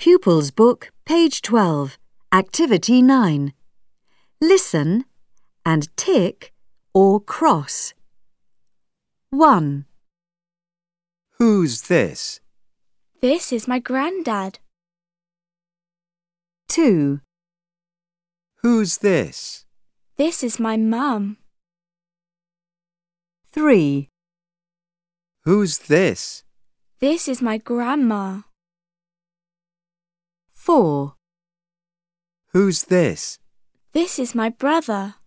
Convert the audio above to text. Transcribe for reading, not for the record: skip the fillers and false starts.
Pupils Book, page 12, Activity 9. Listen and tick or cross. 1. Who's this? This is my granddad. 2. Who's this? This is my mum. 3. Who's this? This is my grandma. 4. Who's this? This is my brother.